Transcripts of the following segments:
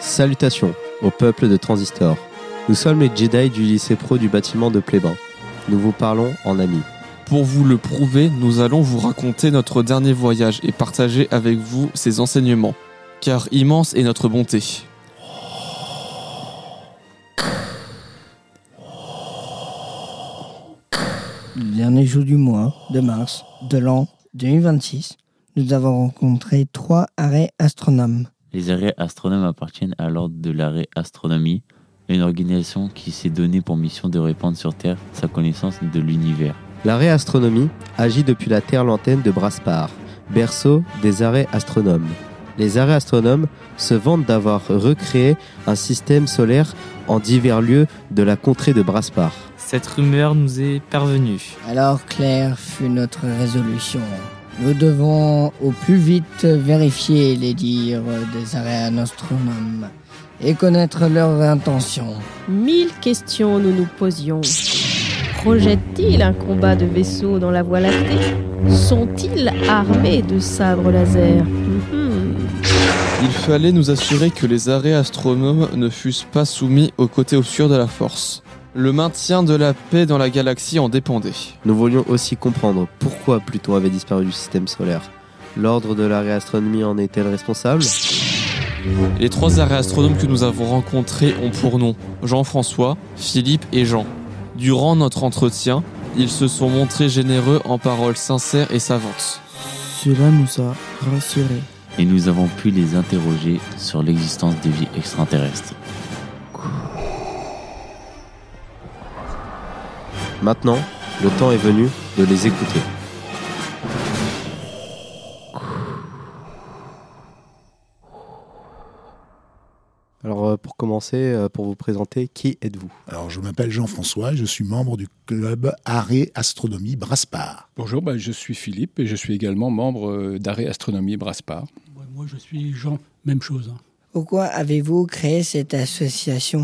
Salutations au peuple de Transistor. Nous sommes les Jedi du lycée pro du bâtiment de Plébin. Nous vous parlons en amis. Pour vous le prouver, nous allons vous raconter notre dernier voyage et partager avec vous ses enseignements. Car immense est notre bonté. Le dernier jour du mois de mars de l'an 2026, nous avons rencontré 3 arrêts astronomes. Les arrêts astronomes appartiennent à l'ordre de l'arrêt astronomie, une organisation qui s'est donnée pour mission de répandre sur Terre sa connaissance de l'univers. L'arrêt astronomie agit depuis la Terre lointaine de Braspar, berceau des arrêts astronomes. Les arrêts astronomes se vantent d'avoir recréé un système solaire en divers lieux de la contrée de Braspar. Cette rumeur nous est parvenue. Alors claire fut notre résolution. Nous devons au plus vite vérifier les dires des arrêts astronomes et connaître leurs intentions. 1000 questions nous nous posions. Projettent-ils un combat de vaisseaux dans la Voie lactée ? Sont-ils armés de sabres laser ? Il fallait nous assurer que les arrêts astronomes ne fussent pas soumis au côté obscur de la force. Le maintien de la paix dans la galaxie en dépendait. Nous voulions aussi comprendre pourquoi Pluton avait disparu du système solaire. L'ordre de l'arrêt astronomie en est-elle responsable ? Les 3 arrêts astronomes que nous avons rencontrés ont pour nom Jean-François, Philippe et Jean. Durant notre entretien, ils se sont montrés généreux en paroles sincères et savantes. Cela nous a rassurés. Et nous avons pu les interroger sur l'existence des vies extraterrestres. Maintenant, le temps est venu de les écouter. Alors pour commencer, pour vous présenter, qui êtes-vous ? Alors je m'appelle Jean-François, je suis membre du club Arrêt Astronomie Braspar. Bonjour, je suis Philippe et je suis également membre d'Arrêt Astronomie Braspar. Moi je suis Jean, même chose. Pourquoi avez-vous créé cette association ?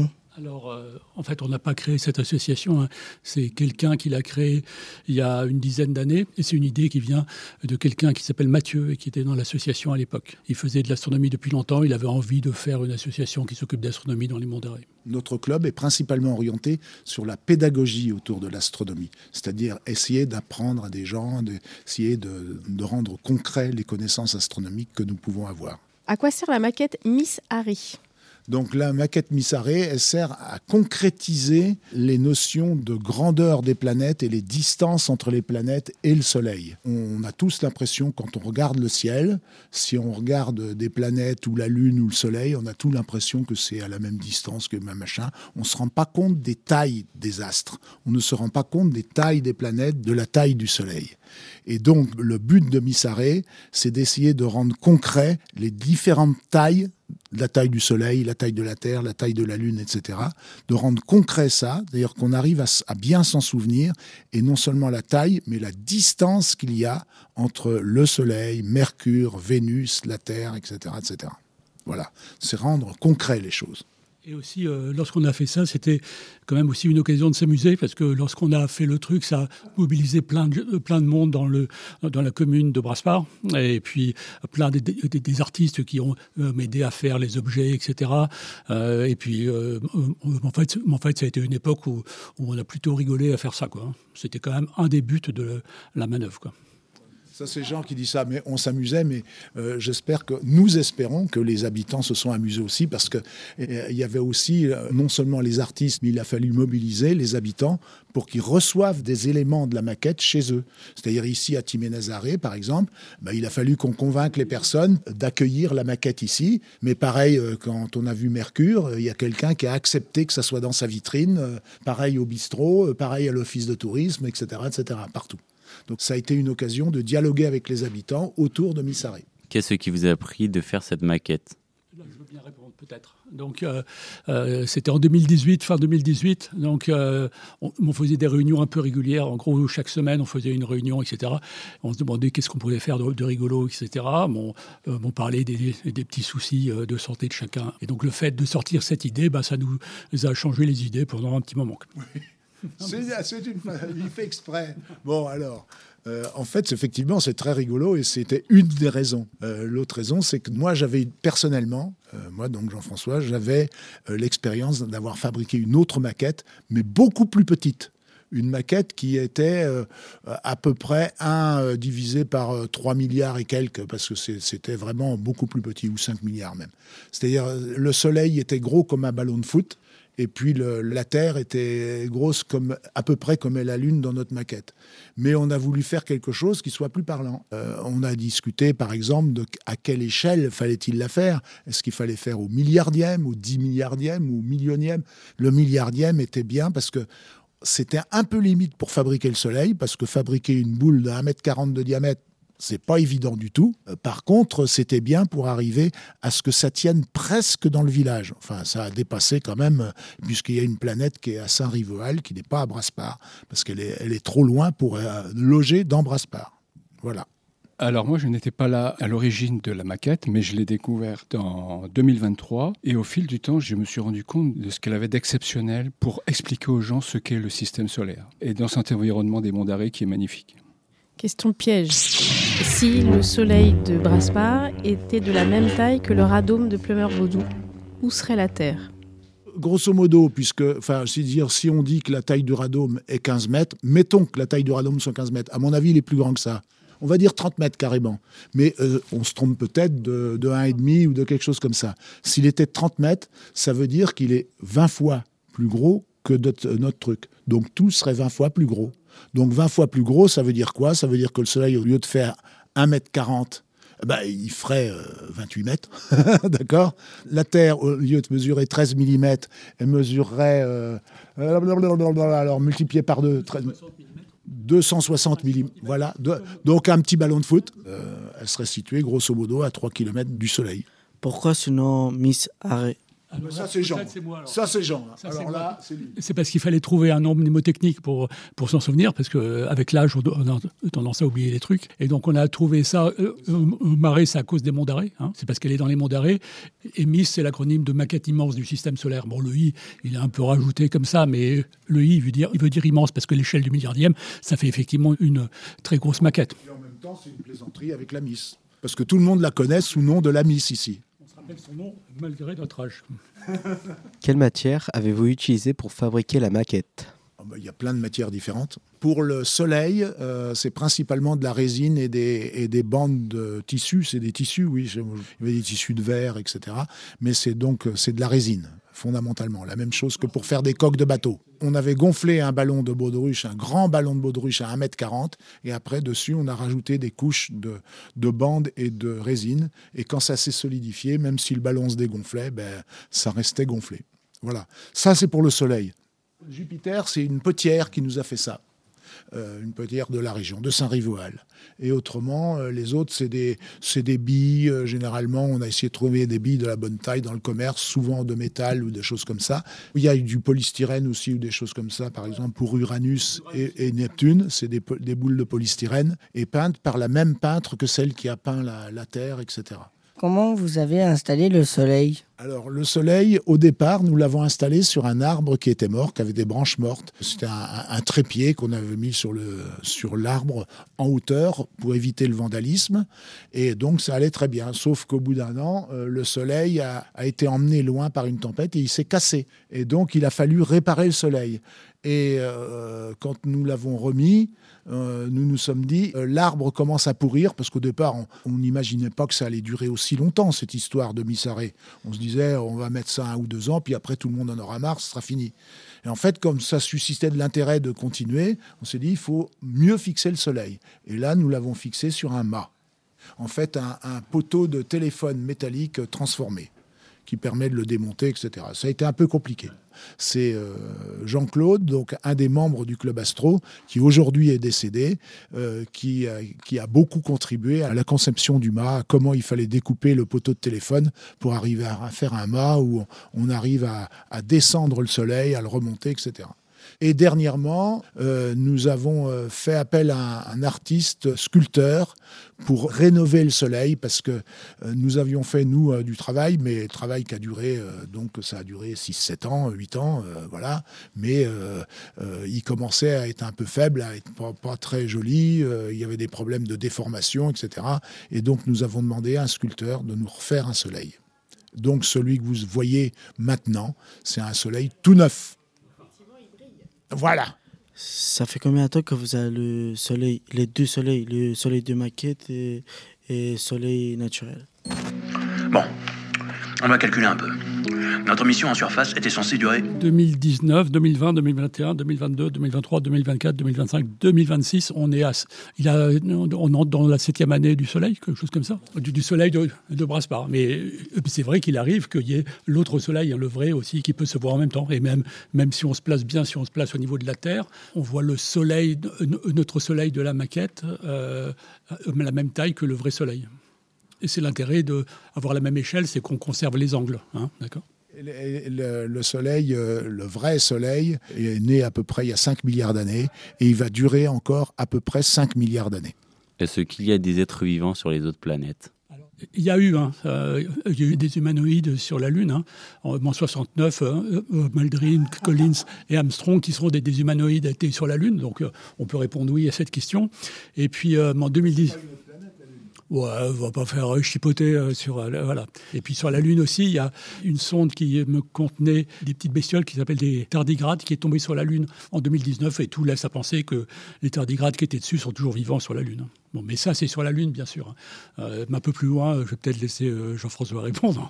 Alors, en fait, on n'a pas créé cette association. C'est quelqu'un qui l'a créée il y a une dizaine d'années. Et c'est une idée qui vient de quelqu'un qui s'appelle Mathieu et qui était dans l'association à l'époque. Il faisait de l'astronomie depuis longtemps. Il avait envie de faire une association qui s'occupe d'astronomie dans les mondes arrêts. Notre club est principalement orienté sur la pédagogie autour de l'astronomie. C'est-à-dire essayer d'apprendre à des gens, essayer de rendre concret les connaissances astronomiques que nous pouvons avoir. À quoi sert la maquette Miss Harry ? Donc la maquette Miss Harry, elle sert à concrétiser les notions de grandeur des planètes et les distances entre les planètes et le Soleil. On a tous l'impression, quand on regarde le ciel, si on regarde des planètes ou la Lune ou le Soleil, on a tous l'impression que c'est à la même distance que même machin. On ne se rend pas compte des tailles des astres. On ne se rend pas compte des tailles des planètes, de la taille du Soleil. Et donc le but de Miss Harry, c'est d'essayer de rendre concret les différentes tailles, la taille du Soleil, la taille de la Terre, la taille de la Lune, etc. De rendre concret ça, d'ailleurs qu'on arrive à bien s'en souvenir, et non seulement la taille, mais la distance qu'il y a entre le Soleil, Mercure, Vénus, la Terre, etc., etc. Voilà, c'est rendre concret les choses. Et aussi, lorsqu'on a fait ça, c'était quand même aussi une occasion de s'amuser, parce que lorsqu'on a fait le truc, ça a mobilisé plein de monde dans la commune de Braspar, et puis plein des artistes qui ont m'aidé à faire les objets, etc. Et puis, en fait, ça a été une époque où on a plutôt rigolé à faire ça, quoi. C'était quand même un des buts de la manœuvre, quoi. Ça, c'est Jean qui dit ça, mais on s'amusait, mais nous espérons que les habitants se sont amusés aussi, parce que il y avait aussi non seulement les artistes, mais il a fallu mobiliser les habitants pour qu'ils reçoivent des éléments de la maquette chez eux. C'est-à-dire ici à Timénez-Arrêt, par exemple, il a fallu qu'on convainque les personnes d'accueillir la maquette ici, mais pareil, quand on a vu Mercure, il y a quelqu'un qui a accepté que ça soit dans sa vitrine, pareil au bistrot, pareil à l'office de tourisme, etc., partout. Donc ça a été une occasion de dialoguer avec les habitants autour de Miss Harry. Qu'est-ce qui vous a appris de faire cette maquette ? Là, je veux bien répondre peut-être. Donc c'était en 2018, fin 2018. Donc on faisait des réunions un peu régulières. En gros, chaque semaine, on faisait une réunion, etc. On se demandait qu'est-ce qu'on pouvait faire de rigolo, etc. On parlait des petits soucis de santé de chacun. Et donc le fait de sortir cette idée, ça nous a changé les idées pendant un petit moment. Oui. Il fait exprès. Bon, alors, en fait, effectivement, c'est très rigolo et c'était une des raisons. L'autre raison, c'est que moi, personnellement, donc Jean-François, j'avais l'expérience d'avoir fabriqué une autre maquette, mais beaucoup plus petite. Une maquette qui était à peu près 1 divisé par 3 milliards et quelques, parce que c'était vraiment beaucoup plus petit, ou 5 milliards même. C'est-à-dire, le Soleil était gros comme un ballon de foot, et puis la Terre était grosse à peu près comme est la Lune dans notre maquette. Mais on a voulu faire quelque chose qui soit plus parlant. On a discuté, par exemple, à quelle échelle fallait-il la faire. Est-ce qu'il fallait faire au milliardième, au 10 milliardième, ou au millionième? Le milliardième était bien parce que c'était un peu limite pour fabriquer le Soleil, parce que fabriquer une boule de 1,40 m de diamètre, c'est pas évident du tout. Par contre, c'était bien pour arriver à ce que ça tienne presque dans le village. Enfin, ça a dépassé quand même, puisqu'il y a une planète qui est à Saint-Riveal, qui n'est pas à Brasparts, parce qu'elle est trop loin pour loger dans Brasparts. Voilà. Alors moi, je n'étais pas là à l'origine de la maquette, mais je l'ai découverte en 2023. Et au fil du temps, je me suis rendu compte de ce qu'elle avait d'exceptionnel pour expliquer aux gens ce qu'est le système solaire. Et dans cet environnement des Monts d'Arrée qui est magnifique. Question piège. Si le Soleil de Brasparts était de la même taille que le radome de Plumeur-Vaudou, où serait la Terre ? Grosso modo, si on dit que la taille du radome est 15 mètres, mettons que la taille du radome soit 15 mètres. À mon avis, il est plus grand que ça. On va dire 30 mètres carrément. Mais on se trompe peut-être de 1,5 ou de quelque chose comme ça. S'il était de 30 mètres, ça veut dire qu'il est 20 fois plus gros que notre truc. Donc tout serait 20 fois plus gros. Donc 20 fois plus gros, ça veut dire quoi? Ça veut dire que le Soleil, au lieu de faire 1,40 m, il ferait 28 mètres. D'accord? La Terre, au lieu de mesurer 13 mm, elle mesurerait... alors multiplié par 2... 260 mm. Voilà. Donc un petit ballon de foot. Elle serait située grosso modo à 3 km du Soleil. Pourquoi ce nom Miss Arrêt? Ça, c'est Jean. Ça, c'est Jean. Alors là, c'est parce qu'il fallait trouver un nom mnémotechnique pour s'en souvenir, parce qu'avec l'âge, on a tendance à oublier les trucs. Et donc, on a trouvé ça. Marais, c'est à cause des Monts d'Arrée. C'est parce qu'elle est dans les Monts d'Arrée. Et Miss, c'est l'acronyme de maquette immense du système solaire. Bon, le I, il est un peu rajouté comme ça, mais le I, il veut dire immense, parce que l'échelle du milliardième, ça fait effectivement une très grosse maquette. Et en même temps, c'est une plaisanterie avec la Miss. Parce que tout le monde la connaît sous le nom de la Miss ici. Son nom malgré notre âge. Quelle matière avez-vous utilisée pour fabriquer la maquette ? Il y a plein de matières différentes. Pour le Soleil, c'est principalement de la résine et des bandes de tissus. C'est des tissus, oui. Il y avait des tissus de verre, etc. Mais c'est de la résine, fondamentalement. La même chose que pour faire des coques de bateau. On avait gonflé un ballon de baudruche, un grand ballon de baudruche à 1,40 m. Et après, dessus, on a rajouté des couches de bandes et de résine. Et quand ça s'est solidifié, même si le ballon se dégonflait, ça restait gonflé. Voilà. Ça, c'est pour le Soleil. Jupiter, c'est une potière qui nous a fait ça. Une potière de la région, de Saint-Riveal. Et autrement, les autres, c'est des billes. Généralement, on a essayé de trouver des billes de la bonne taille dans le commerce, souvent de métal ou des choses comme ça. Il y a du polystyrène aussi ou des choses comme ça. Par exemple, pour Uranus et Neptune, c'est des boules de polystyrène et peintes par la même peintre que celle qui a peint la Terre, etc. Comment vous avez installé le Soleil ? Alors, le Soleil, au départ, nous l'avons installé sur un arbre qui était mort, qui avait des branches mortes. C'était un trépied qu'on avait mis sur l'arbre en hauteur pour éviter le vandalisme. Et donc, ça allait très bien. Sauf qu'au bout d'un an, le Soleil a été emmené loin par une tempête et il s'est cassé. Et donc, il a fallu réparer le Soleil. Et quand nous l'avons remis, nous nous sommes dit, l'arbre commence à pourrir, parce qu'au départ, on n'imaginait pas que ça allait durer aussi longtemps, cette histoire de Miss Arrêt. On se disait, on va mettre ça 1 ou 2 ans, puis après, tout le monde en aura marre, ce sera fini. Et en fait, comme ça suscitait de l'intérêt de continuer, on s'est dit, il faut mieux fixer le Soleil. Et là, nous l'avons fixé sur un mât. En fait, un poteau de téléphone métallique transformé, qui permet de le démonter, etc. Ça a été un peu compliqué. C'est Jean-Claude, donc un des membres du Club Astro, qui aujourd'hui est décédé, qui a beaucoup contribué à la conception du mât, à comment il fallait découper le poteau de téléphone pour arriver à faire un mât où on arrive à descendre le Soleil, à le remonter, etc. Et dernièrement, nous avons fait appel à un artiste sculpteur pour rénover le soleil, parce que nous avions fait, nous, du travail, mais travail qui a duré, donc ça a duré 6-7 ans, 8 ans, voilà. Mais il commençait à être un peu faible, à être pas très joli, il y avait des problèmes de déformation, etc. Et donc nous avons demandé à un sculpteur de nous refaire un soleil. Donc celui que vous voyez maintenant, c'est un soleil tout neuf. Voilà. Ça fait combien de temps que vous avez le soleil, les deux soleils, le soleil de maquette et soleil naturel? Bon, on va calculer un peu. Notre mission en surface était censée durer 2019, 2020, 2021, 2022, 2023, 2024, 2025, 2026. On entre dans la 7e année du soleil, quelque chose comme ça, du soleil de Brasparts. Mais c'est vrai qu'il arrive qu'il y ait l'autre soleil, le vrai aussi, qui peut se voir en même temps. Et même si on se place bien, si on se place au niveau de la Terre, on voit le soleil, notre soleil de la maquette, la même taille que le vrai soleil. Et c'est l'intérêt d'avoir la même échelle, c'est qu'on conserve les angles. Hein, d'accord ? Le soleil, le vrai soleil, est né à peu près il y a 5 milliards d'années et il va durer encore à peu près 5 milliards d'années. Est-ce qu'il y a des êtres vivants sur les autres planètes ? Il y a eu des humanoïdes sur la Lune. En 1969, Aldrin, Collins et Armstrong, qui seront des humanoïdes, étaient sur la Lune. Donc on peut répondre oui à cette question. Et puis en 2010... Ouais, on va pas faire chipoter voilà. Et puis sur la Lune aussi, il y a une sonde qui me contenait des petites bestioles qui s'appellent des tardigrades, qui est tombée sur la Lune en 2019, et tout laisse à penser que les tardigrades qui étaient dessus sont toujours vivants sur la Lune. Bon, mais ça, c'est sur la Lune, bien sûr. Un peu plus loin, je vais peut-être laisser Jean-François répondre.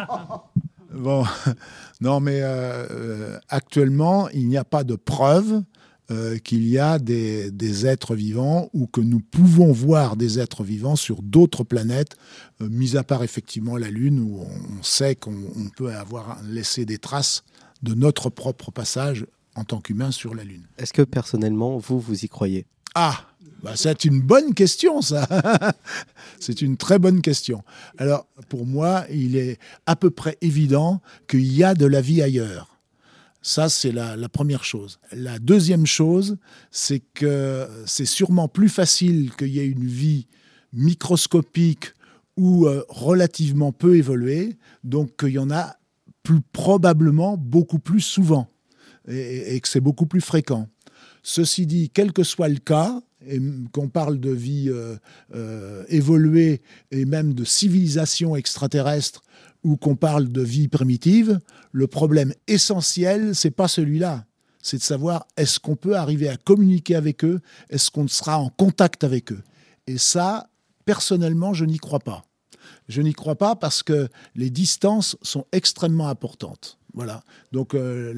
Bon, non, mais actuellement, il n'y a pas de preuve qu'il y a des êtres vivants ou que nous pouvons voir des êtres vivants sur d'autres planètes, mis à part effectivement la Lune, où on sait qu'on peut avoir laissé des traces de notre propre passage en tant qu'humain sur la Lune. Est-ce que personnellement, vous y croyez ? Ah, c'est une bonne question, ça. C'est une très bonne question. Alors, pour moi, il est à peu près évident qu'il y a de la vie ailleurs. Ça, c'est la première chose. La deuxième chose, c'est que c'est sûrement plus facile qu'il y ait une vie microscopique ou relativement peu évoluée, donc qu'il y en a probablement beaucoup plus souvent et que c'est beaucoup plus fréquent. Ceci dit, quel que soit le cas, et qu'on parle de vie évoluée et même de civilisation extraterrestre, ou qu'on parle de vie primitive, le problème essentiel, c'est pas celui-là. C'est de savoir, est-ce qu'on peut arriver à communiquer avec eux ? Est-ce qu'on sera en contact avec eux ? Et ça, personnellement, je n'y crois pas. Je n'y crois pas parce que les distances sont extrêmement importantes. Voilà. Donc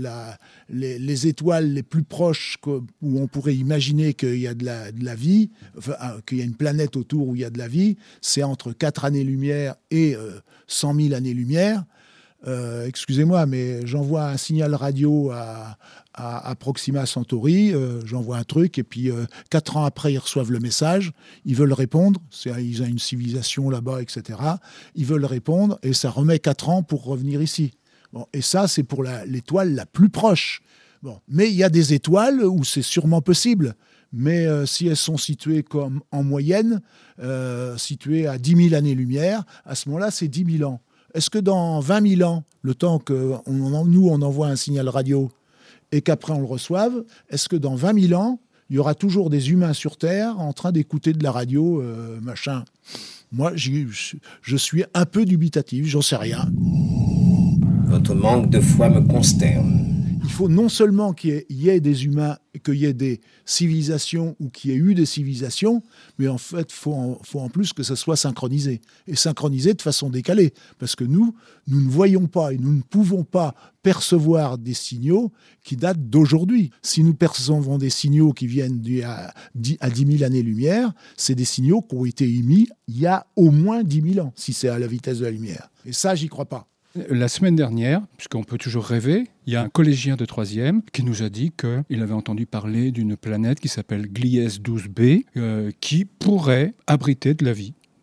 les étoiles les plus proches où on pourrait imaginer qu'il y a de la vie, qu'il y a une planète autour où il y a de la vie, c'est entre 4 années-lumière et 100 000 années-lumière. Excusez-moi, mais j'envoie un signal radio à Proxima Centauri, j'envoie un truc, et puis 4 ans après, ils reçoivent le message, ils veulent répondre, ils ont une civilisation là-bas, etc. Ils veulent répondre, et ça remet 4 ans pour revenir ici. Bon, et ça, c'est pour l'étoile la plus proche. Bon, mais il y a des étoiles où c'est sûrement possible. Mais si elles sont situées comme en moyenne, situées à 10 000 années-lumière, à ce moment-là, c'est 10 000 ans. Est-ce que dans 20 000 ans, le temps que nous, on envoie un signal radio et qu'après on le reçoive, est-ce que dans 20 000 ans, il y aura toujours des humains sur Terre en train d'écouter de la radio, machin ? Moi, je suis un peu dubitatif, j'en sais rien. Votre manque de foi me consterne. Il faut non seulement qu'il y ait des humains, qu'il y ait des civilisations ou qu'il y ait eu des civilisations, mais en fait, il faut en plus que ça soit synchronisé. Et synchronisé de façon décalée. Parce que nous ne voyons pas et nous ne pouvons pas percevoir des signaux qui datent d'aujourd'hui. Si nous percevons des signaux qui viennent à 10 000 années-lumière, c'est des signaux qui ont été émis il y a au moins 10 000 ans, si c'est à la vitesse de la lumière. Et ça, j'y crois pas. La semaine dernière, puisqu'on peut toujours rêver, il y a un collégien de 3e qui nous a dit qu'il avait entendu parler d'une planète qui s'appelle Gliese 12b qui pourrait abriter de la vie. Voilà.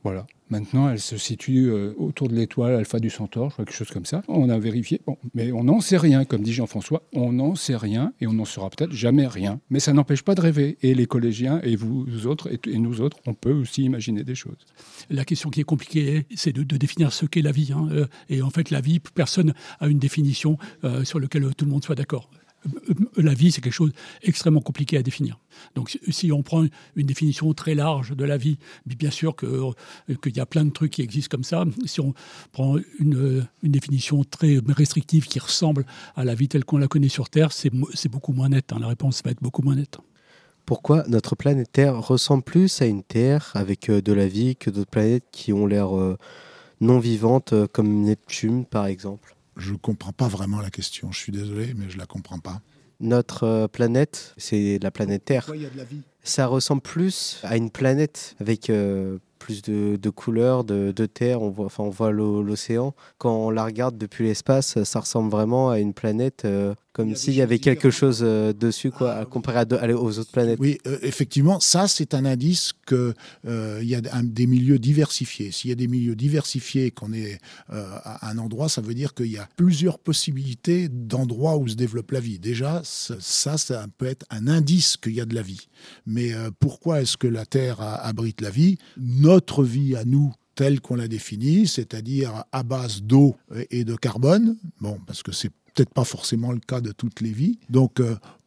Maintenant, elle se situe autour de l'étoile Alpha du Centaure, je crois, quelque chose comme ça. On a vérifié, mais on n'en sait rien, comme dit Jean-François, on n'en sait rien et on n'en saura peut-être jamais rien. Mais ça n'empêche pas de rêver. Et les collégiens, et vous autres, et nous autres, on peut aussi imaginer des choses. La question qui est compliquée, c'est de définir ce qu'est la vie. Et en fait, la vie, personne n'a une définition sur laquelle tout le monde soit d'accord. La vie, c'est quelque chose d'extrêmement compliqué à définir. Donc, si on prend une définition très large de la vie, bien sûr qu'il y a plein de trucs qui existent comme ça. Si on prend une définition très restrictive qui ressemble à la vie telle qu'on la connaît sur Terre, c'est beaucoup moins net. La réponse va être beaucoup moins nette. Pourquoi notre planète Terre ressemble plus à une Terre avec de la vie que d'autres planètes qui ont l'air non vivantes, comme Neptune, par exemple ? Je ne comprends pas vraiment la question. Je suis désolé, mais je ne la comprends pas. Notre planète, c'est la planète Terre. Pourquoi il y a de la vie ? Ça ressemble plus à une planète avec plus de couleurs, de terre. On voit l'océan. Quand on la regarde depuis l'espace, ça ressemble vraiment à une planète comme s'il y avait quelque chose dessus, comparé aux autres planètes. Oui, effectivement, ça, c'est un indice qu'il y a des milieux diversifiés. S'il y a des milieux diversifiés et qu'on est à un endroit, ça veut dire qu'il y a plusieurs possibilités d'endroits où se développe la vie. Déjà, ça peut être un indice qu'il y a de la vie. Mais pourquoi est-ce que la Terre abrite la vie ? Notre vie à nous, telle qu'on l'a définie, c'est-à-dire à base d'eau et de carbone, parce que c'est peut-être pas forcément le cas de toutes les vies, donc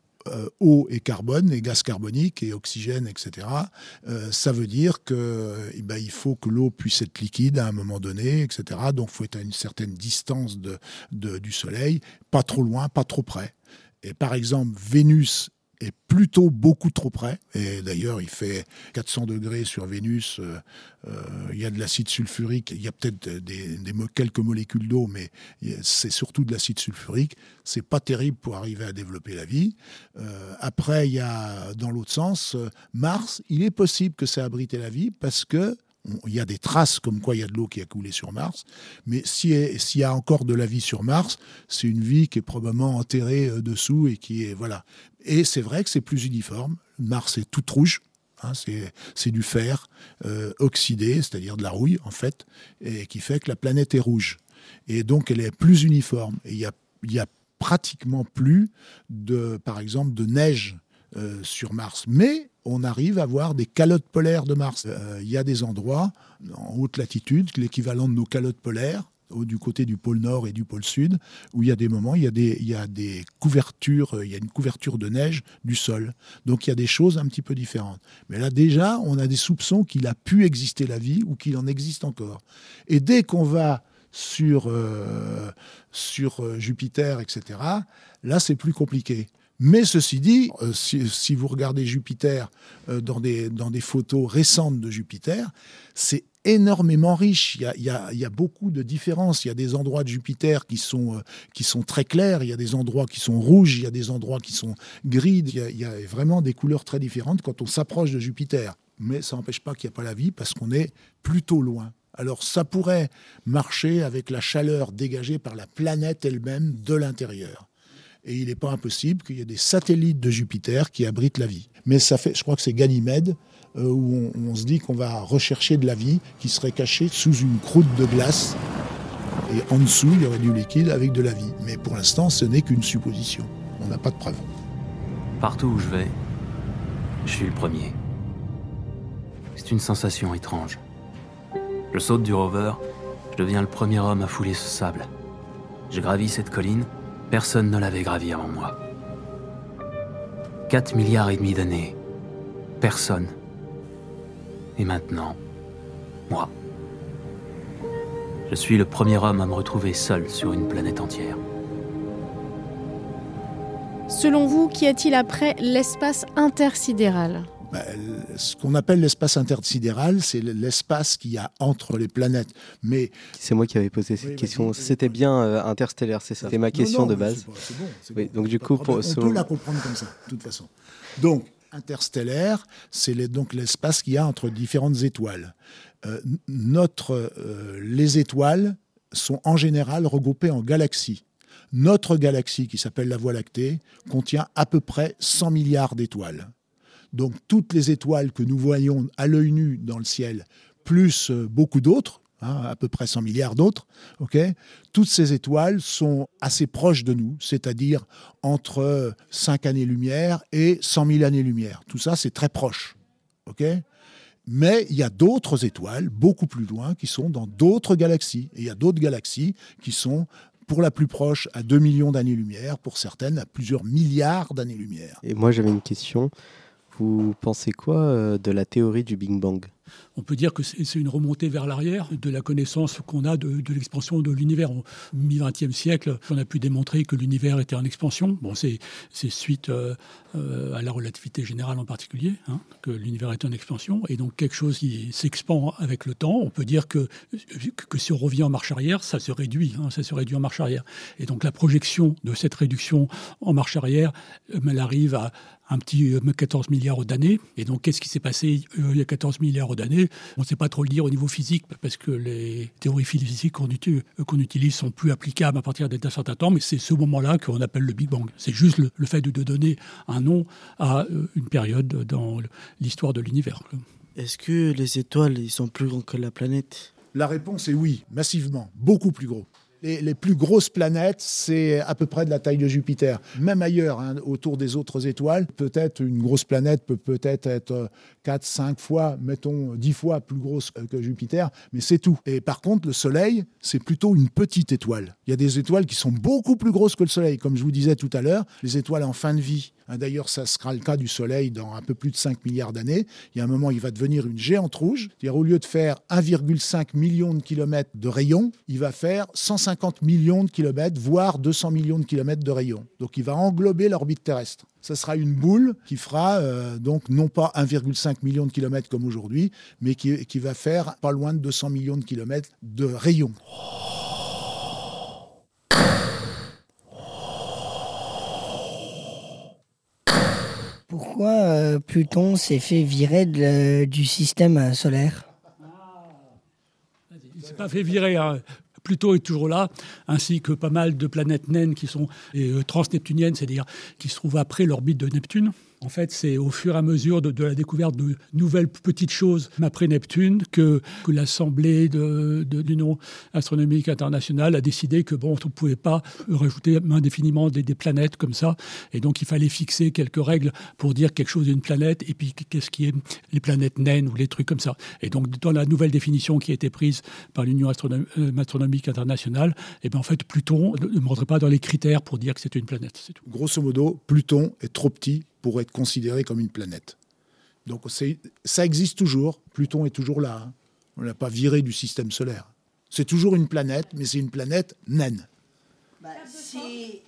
eau et carbone, et gaz carbonique et oxygène, etc., ça veut dire qu'il faut que l'eau puisse être liquide à un moment donné, etc., donc il faut être à une certaine distance du Soleil, pas trop loin, pas trop près. Et par exemple, Vénus est plutôt beaucoup trop près. Et d'ailleurs, il fait 400 degrés sur Vénus. Il y a de l'acide sulfurique. Il y a peut-être quelques molécules d'eau, mais c'est surtout de l'acide sulfurique. C'est pas terrible pour arriver à développer la vie. Après, il y a, dans l'autre sens, Mars. Il est possible que ça abrite la vie parce que il y a des traces comme quoi il y a de l'eau qui a coulé sur Mars, mais s'il y a encore de la vie sur Mars, c'est une vie qui est probablement enterrée dessous et qui est voilà. Et c'est vrai que c'est plus uniforme. Mars est toute rouge, c'est du fer oxydé, c'est-à-dire de la rouille en fait, et qui fait que la planète est rouge. Et donc elle est plus uniforme. Et il y a pratiquement plus par exemple, de neige sur Mars, mais on arrive à voir des calottes polaires de Mars. Il y a des endroits en haute latitude, l'équivalent de nos calottes polaires, du côté du pôle Nord et du pôle Sud, où il y a des moments, il y a des couvertures, il y a une couverture de neige du sol. Donc il y a des choses un petit peu différentes. Mais là déjà, on a des soupçons qu'il a pu exister la vie ou qu'il en existe encore. Et dès qu'on va sur Jupiter, etc., là c'est plus compliqué. Mais ceci dit, si vous regardez Jupiter dans des photos récentes de Jupiter, c'est énormément riche. Il y a beaucoup de différences. Il y a des endroits de Jupiter qui sont très clairs, il y a des endroits qui sont rouges, il y a des endroits qui sont gris. Il y a vraiment des couleurs très différentes quand on s'approche de Jupiter. Mais ça n'empêche pas qu'il n'y a pas la vie parce qu'on est plutôt loin. Alors ça pourrait marcher avec la chaleur dégagée par la planète elle-même de l'intérieur. Et il n'est pas impossible qu'il y ait des satellites de Jupiter qui abritent la vie. Mais je crois que c'est Ganymède, où on se dit qu'on va rechercher de la vie qui serait cachée sous une croûte de glace. Et en dessous, il y aurait du liquide avec de la vie. Mais pour l'instant, ce n'est qu'une supposition. On n'a pas de preuves. Partout où je vais, je suis le premier. C'est une sensation étrange. Je saute du rover, je deviens le premier homme à fouler ce sable. Je gravis cette colline. Personne ne l'avait gravi avant moi. 4,5 milliards d'années. Personne. Et maintenant, moi. Je suis le premier homme à me retrouver seul sur une planète entière. Selon vous, qu'y a-t-il après l'espace intersidéral ? Ce qu'on appelle l'espace intersidéral, c'est l'espace qu'il y a entre les planètes. Mais c'est moi qui avais posé cette question. C'était bien interstellaire, c'est ça. C'était ma question de base. C'est bon. Oui, donc du coup, on peut la comprendre comme ça, de toute façon. Donc, interstellaire, c'est donc l'espace qu'il y a entre différentes étoiles. Les étoiles sont en général regroupées en galaxies. Notre galaxie, qui s'appelle la Voie lactée, contient à peu près 100 milliards d'étoiles. Donc toutes les étoiles que nous voyons à l'œil nu dans le ciel, plus beaucoup d'autres, à peu près 100 milliards d'autres, toutes ces étoiles sont assez proches de nous, c'est-à-dire entre 5 années-lumière et 100 000 années-lumière. Tout ça, c'est très proche. Mais il y a d'autres étoiles, beaucoup plus loin, qui sont dans d'autres galaxies. Et il y a d'autres galaxies qui sont, pour la plus proche, à 2 millions d'années-lumière, pour certaines, à plusieurs milliards d'années-lumière. Et moi, j'avais une question. Vous pensez quoi de la théorie du Big Bang ? On peut dire que c'est une remontée vers l'arrière de la connaissance qu'on a de l'expansion de l'univers. Au mi-20e siècle, on a pu démontrer que l'univers était en expansion. Bon, c'est suite à la relativité générale en particulier, que l'univers est en expansion. Et donc, quelque chose qui s'expand avec le temps. On peut dire que si on revient en marche arrière, ça se réduit. Ça se réduit en marche arrière. Et donc, la projection de cette réduction en marche arrière, elle arrive à un petit 14 milliards d'années. Et donc, qu'est-ce qui s'est passé il y a 14 milliards d'années ? On ne sait pas trop le dire au niveau physique, parce que les théories physiques qu'on utilise sont plus applicables à partir d'un certain temps, mais c'est ce moment-là qu'on appelle le Big Bang. C'est juste le fait de donner un nom à une période dans l'histoire de l'univers. Est-ce que les étoiles, ils sont plus grands que la planète ? La réponse est oui, massivement, beaucoup plus gros. Les plus grosses planètes, c'est à peu près de la taille de Jupiter. Même ailleurs, autour des autres étoiles, peut-être une grosse planète peut peut-être être 4, 5 fois, mettons 10 fois plus grosse que Jupiter, mais c'est tout. Et par contre, le Soleil, c'est plutôt une petite étoile. Il y a des étoiles qui sont beaucoup plus grosses que le Soleil. Comme je vous disais tout à l'heure, les étoiles en fin de vie. D'ailleurs, ça sera le cas du Soleil dans un peu plus de 5 milliards d'années. Il y a un moment, il va devenir une géante rouge. C'est-à-dire, au lieu de faire 1,5 million de kilomètres de rayon, il va faire 150 millions de kilomètres, voire 200 millions de kilomètres de rayon. Donc, il va englober l'orbite terrestre. Ça sera une boule qui fera donc non pas 1,5 million de kilomètres comme aujourd'hui, mais qui va faire pas loin de 200 millions de kilomètres de rayon. Pourquoi Pluton s'est fait virer du système solaire ? Il ne s'est pas fait virer. Pluton est toujours là, ainsi que pas mal de planètes naines qui sont transneptuniennes, c'est-à-dire qui se trouvent après l'orbite de Neptune. En fait, c'est au fur et à mesure de la découverte de nouvelles petites choses après Neptune que l'Assemblée de l'Union astronomique internationale a décidé que on ne pouvait pas rajouter indéfiniment des planètes comme ça. Et donc, il fallait fixer quelques règles pour dire quelque chose d'une planète et puis qu'est-ce qui est les planètes naines ou les trucs comme ça. Et donc, dans la nouvelle définition qui a été prise par l'Union astronomique internationale, en fait, Pluton ne rentrait pas dans les critères pour dire que c'est une planète. C'est tout. Grosso modo, Pluton est trop petit pour être considéré comme une planète. Donc ça existe toujours. Pluton est toujours là. On ne l'a pas viré du système solaire. C'est toujours une planète, mais c'est une planète naine. C'est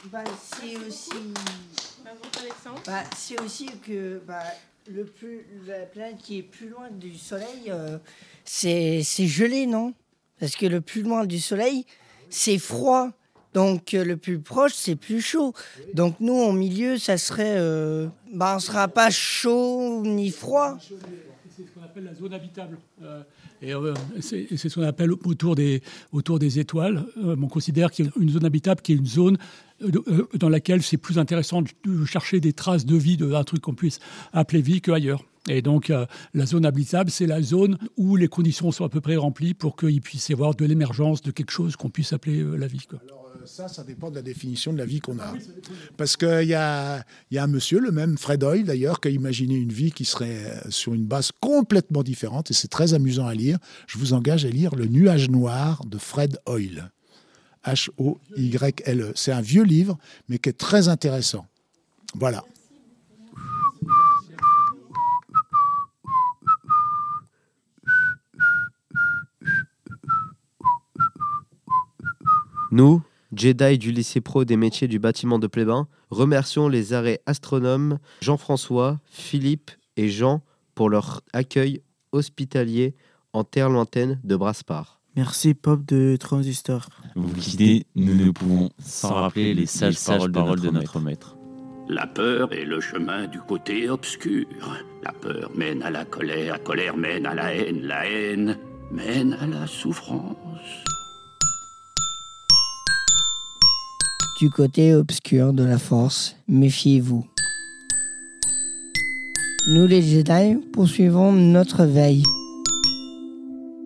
aussi que la planète qui est plus loin du Soleil, c'est gelé, non ? Parce que le plus loin du Soleil, c'est froid. Donc, le plus proche, c'est plus chaud. Donc, nous, au milieu, ça serait... on ne sera pas chaud ni froid. C'est ce qu'on appelle la zone habitable. C'est ce qu'on appelle autour des étoiles. On considère qu'il y a une zone habitable qui est une zone dans laquelle c'est plus intéressant de chercher des traces de vie, d'un truc qu'on puisse appeler vie qu'ailleurs. Et donc, la zone habitable, c'est la zone où les conditions sont à peu près remplies pour qu'il puisse y avoir de l'émergence de quelque chose qu'on puisse appeler la vie, quoi. Alors, ça dépend de la définition de la vie qu'on a. Parce qu'il y a un monsieur, le même Fred Hoyle d'ailleurs, qui a imaginé une vie qui serait sur une base complètement différente, et c'est très amusant à lire. Je vous engage à lire Le Nuage Noir de Fred Hoyle. Hoyle. C'est un vieux livre, mais qui est très intéressant. Voilà. Nous, Jedi du lycée pro des métiers du bâtiment de Plébin, remercions les arrêts astronomes Jean-François, Philippe et Jean pour leur accueil hospitalier en terre lointaine de Brasparts. Merci Pop de Transistor. Vous quittez, nous ne pouvons sans rappeler les sages paroles de notre maître. La peur est le chemin du côté obscur. La peur mène à la colère mène à la haine mène à la souffrance. Du côté obscur de la force, méfiez-vous. Nous les Jedi poursuivons notre veille.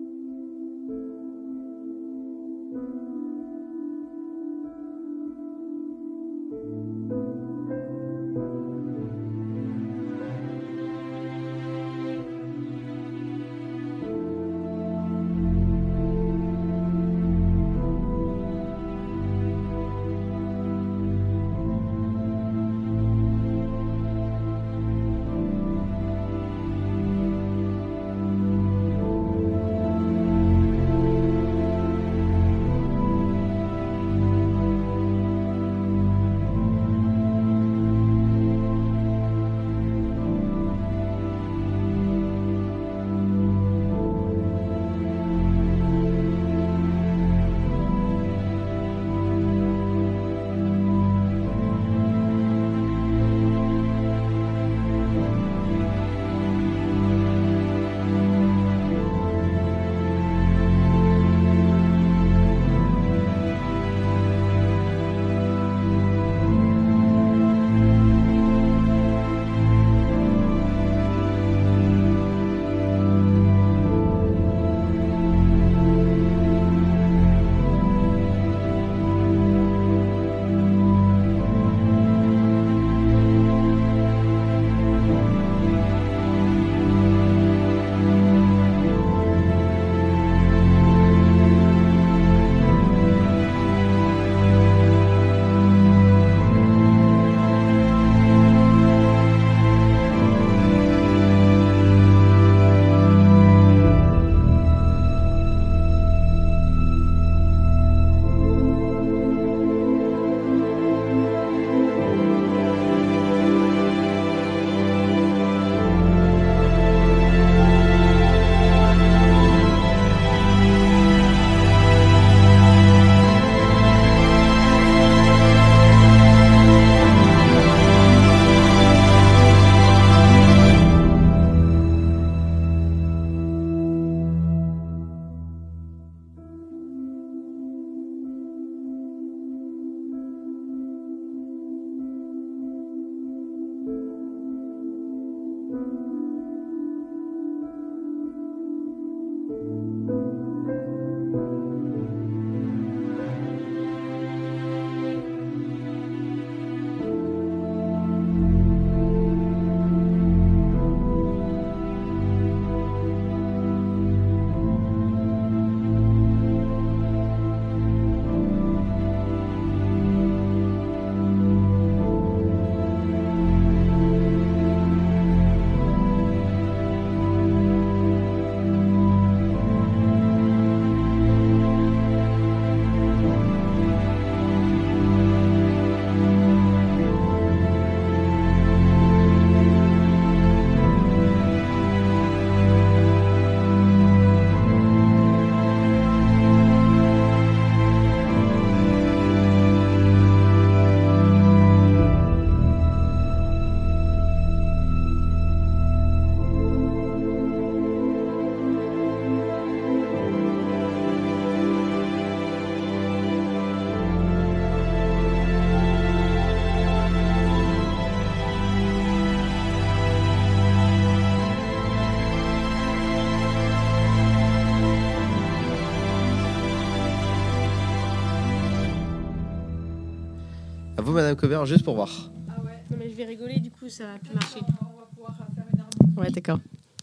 vous, Madame Cobert, juste pour voir. Non, mais je vais rigoler, du coup, ça va plus marcher. On va pouvoir faire une arme. Ouais, d'accord.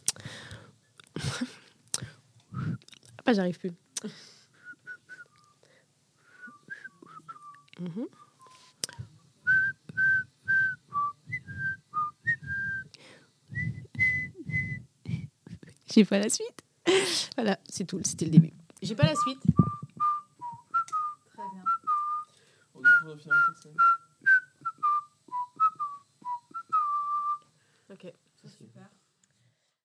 Ah, j'arrive plus. J'ai pas la suite. Voilà, c'est tout, c'était le début. J'ai pas la suite.